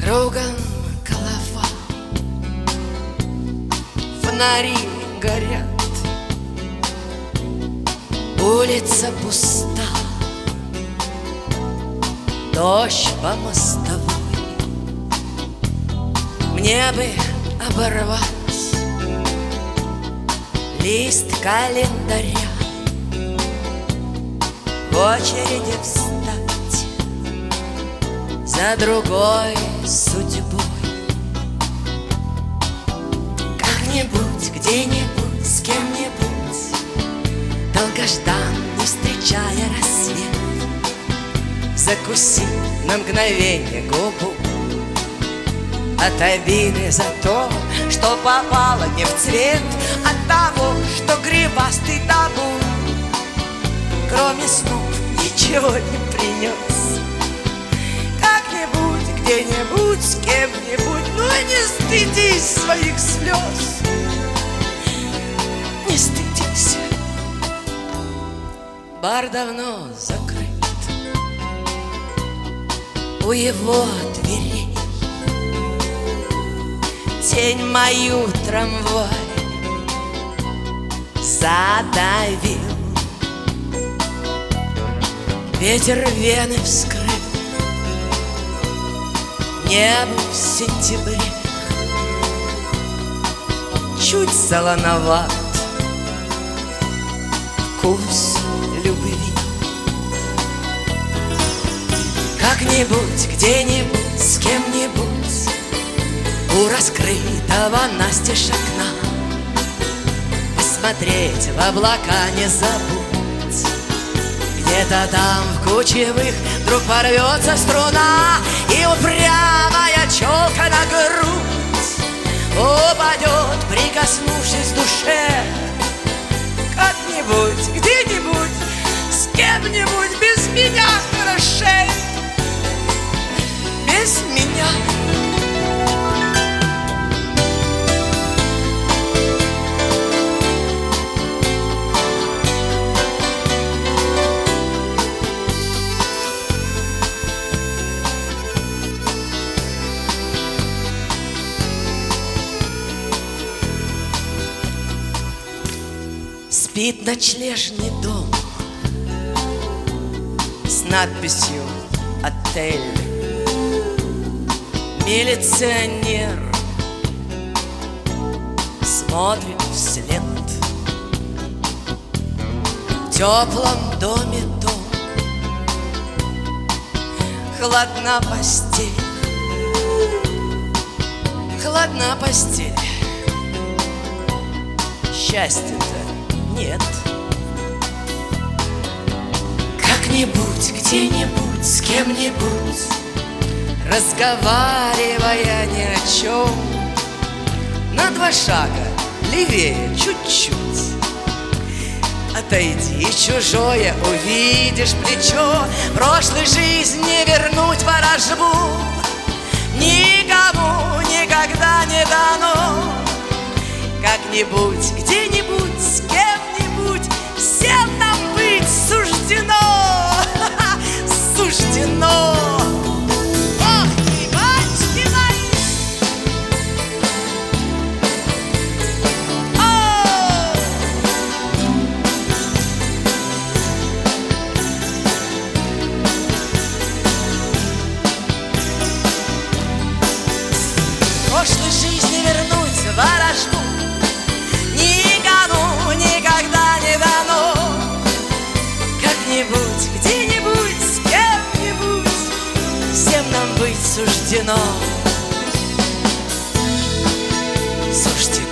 Кругом голова, фонари горят, улица пуста, дождь по мостовой. Мне бы оборвать лист календаря, в очереди встать за другой судьбой. Как-нибудь, где-нибудь, с кем-нибудь, долгожданный, встречая рассвет, закусить на мгновенье губу от обиды за то, что попало не в цвет, от того, что гривастый табун кроме снов ничего не принес. Как-нибудь, где-нибудь, с кем-нибудь, но не стыдись своих слез, не стыдись. Бар давно закрыт, у его дверей тень мою трамвай задавил. Ветер вены вскрыл, небо в сентябре чуть солоноват вкус любви. Как-нибудь, где-нибудь, с кем-нибудь, у раскрытого настежь окна посмотреть в облака не забудь. Где-то там в кучевых вдруг порвется струна, и упрямая челка на грудь упадет, прикоснувшись к душе. Как-нибудь, где-нибудь, с кем-нибудь, без меня хорошей, без меня. Спит ночлежный дом с надписью «Отель». Милиционер смотрит вслед. В теплом доме дом, холодна постель, холодна постель. Счастья-то нет. Как-нибудь, где-нибудь, с кем-нибудь, разговаривая ни о чем, на 2 шага левее чуть-чуть отойди, чужое увидишь плечо. Прошлой жизни вернуть ворожбу никому никогда не дано. Как-нибудь, где-нибудь, с кем-нибудь, всем нам быть суждено. Суждено. Ох, ты, мальчики мои! Прошлой жизни вернуть ворожбу никому никогда не дано. Как-нибудь, где-нибудь, с кем-нибудь, всем нам быть суждено. Суждено.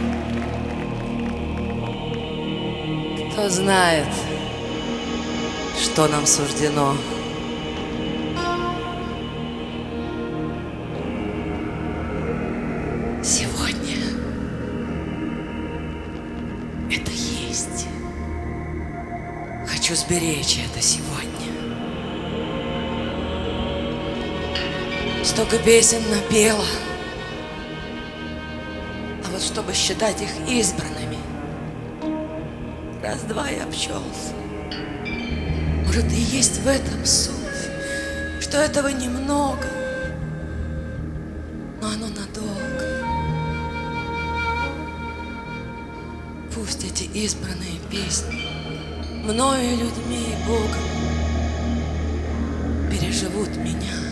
Кто знает, что нам суждено. Сегодня это есть. Хочу сберечь это сегодня. Столько песен напела, а вот чтобы считать их избранными, раз-два я обчелся. Может, и есть в этом суть, что этого немного, но оно надолго. Пусть эти избранные песни мною, людьми и Богом переживут меня.